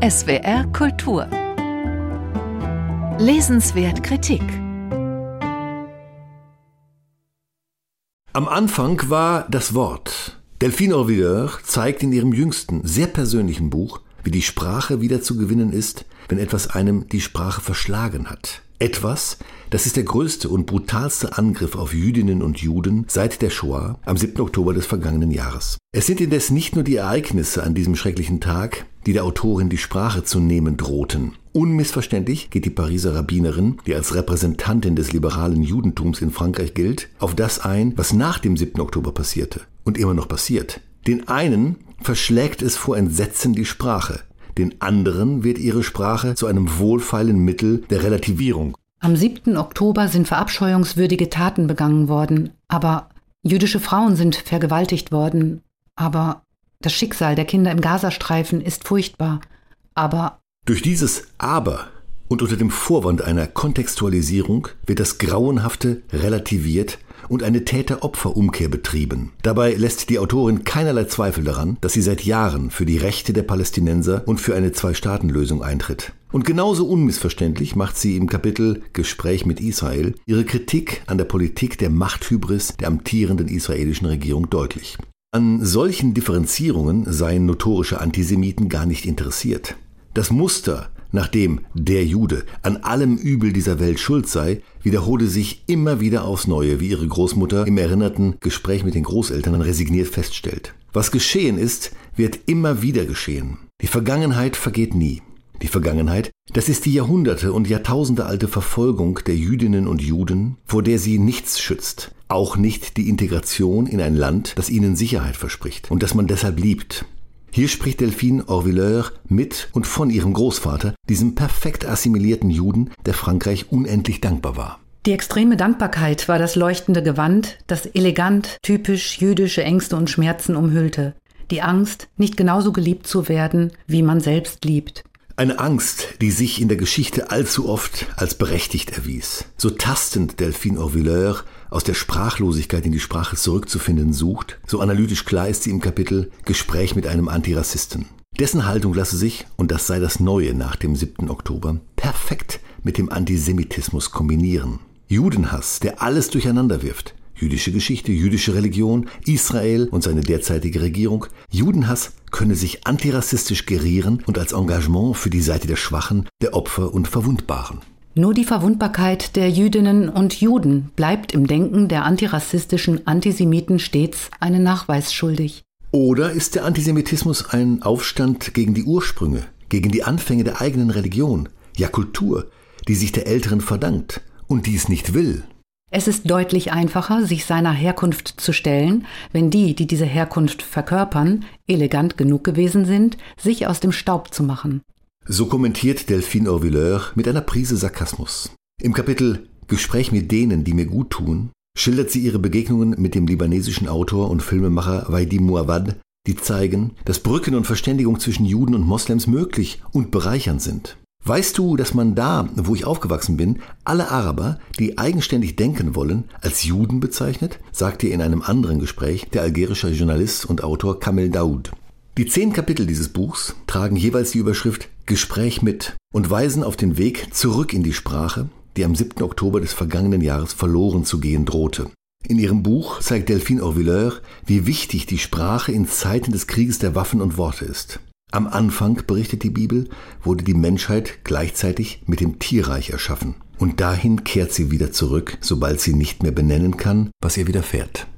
SWR Kultur. Lesenswert Kritik. Am Anfang war das Wort. Delphine Orvilleur zeigt in ihrem jüngsten, sehr persönlichen Buch, wie die Sprache wieder zu gewinnen ist, wenn etwas einem die Sprache verschlagen hat. Etwas, das ist der größte und brutalste Angriff auf Jüdinnen und Juden seit der Shoah am 7. Oktober des vergangenen Jahres. Es sind indes nicht nur die Ereignisse an diesem schrecklichen Tag, die der Autorin die Sprache zu nehmen drohten. Unmissverständlich geht die Pariser Rabbinerin, die als Repräsentantin des liberalen Judentums in Frankreich gilt, auf das ein, was nach dem 7. Oktober passierte und immer noch passiert. Den einen verschlägt es vor Entsetzen die Sprache. Den anderen wird ihre Sprache zu einem wohlfeilen Mittel der Relativierung. Am 7. Oktober sind verabscheuungswürdige Taten begangen worden, aber jüdische Frauen sind vergewaltigt worden, aber das Schicksal der Kinder im Gazastreifen ist furchtbar, aber... Durch dieses Aber und unter dem Vorwand einer Kontextualisierung wird das Grauenhafte relativiert und eine Täter-Opfer-Umkehr betrieben. Dabei lässt die Autorin keinerlei Zweifel daran, dass sie seit Jahren für die Rechte der Palästinenser und für eine Zwei-Staaten-Lösung eintritt. Und genauso unmissverständlich macht sie im Kapitel Gespräch mit Israel ihre Kritik an der Politik der Machthybris der amtierenden israelischen Regierung deutlich. An solchen Differenzierungen seien notorische Antisemiten gar nicht interessiert. Das Muster, nachdem der Jude an allem Übel dieser Welt schuld sei, wiederhole sich immer wieder aufs Neue, wie ihre Großmutter im erinnerten Gespräch mit den Großeltern resigniert feststellt. Was geschehen ist, wird immer wieder geschehen. Die Vergangenheit vergeht nie. Die Vergangenheit, das ist die Jahrhunderte- und Jahrtausende alte Verfolgung der Jüdinnen und Juden, vor der sie nichts schützt. Auch nicht die Integration in ein Land, das ihnen Sicherheit verspricht und das man deshalb liebt. Hier spricht Delphine Orvilleur mit und von ihrem Großvater, diesem perfekt assimilierten Juden, der Frankreich unendlich dankbar war. Die extreme Dankbarkeit war das leuchtende Gewand, das elegant, typisch jüdische Ängste und Schmerzen umhüllte. Die Angst, nicht genauso geliebt zu werden, wie man selbst liebt. Eine Angst, die sich in der Geschichte allzu oft als berechtigt erwies. So tastend Delphine Orvilleur aus der Sprachlosigkeit in die Sprache zurückzufinden sucht, so analytisch klar ist sie im Kapitel Gespräch mit einem Antirassisten. Dessen Haltung lasse sich, und das sei das Neue nach dem 7. Oktober, perfekt mit dem Antisemitismus kombinieren. Judenhass, der alles durcheinander wirft. Jüdische Geschichte, jüdische Religion, Israel und seine derzeitige Regierung. Judenhass könne sich antirassistisch gerieren und als Engagement für die Seite der Schwachen, der Opfer und Verwundbaren. Nur die Verwundbarkeit der Jüdinnen und Juden bleibt im Denken der antirassistischen Antisemiten stets einen Nachweis schuldig. Oder ist der Antisemitismus ein Aufstand gegen die Ursprünge, gegen die Anfänge der eigenen Religion, ja Kultur, die sich der Älteren verdankt und die es nicht will? Es ist deutlich einfacher, sich seiner Herkunft zu stellen, wenn die, die diese Herkunft verkörpern, elegant genug gewesen sind, sich aus dem Staub zu machen. So kommentiert Delphine Orvilleur mit einer Prise Sarkasmus. Im Kapitel Gespräch mit denen, die mir gut tun, schildert sie ihre Begegnungen mit dem libanesischen Autor und Filmemacher Waidi Mouawad, die zeigen, dass Brücken und Verständigung zwischen Juden und Moslems möglich und bereichernd sind. Weißt du, dass man da, wo ich aufgewachsen bin, alle Araber, die eigenständig denken wollen, als Juden bezeichnet, sagte in einem anderen Gespräch der algerische Journalist und Autor Kamel Daoud. Die 10 Kapitel dieses Buchs tragen jeweils die Überschrift Gespräch mit und weisen auf den Weg zurück in die Sprache, die am 7. Oktober des vergangenen Jahres verloren zu gehen drohte. In ihrem Buch zeigt Delphine Orvilleur, wie wichtig die Sprache in Zeiten des Krieges der Waffen und Worte ist. Am Anfang, berichtet die Bibel, wurde die Menschheit gleichzeitig mit dem Tierreich erschaffen. Und dahin kehrt sie wieder zurück, sobald sie nicht mehr benennen kann, was ihr widerfährt.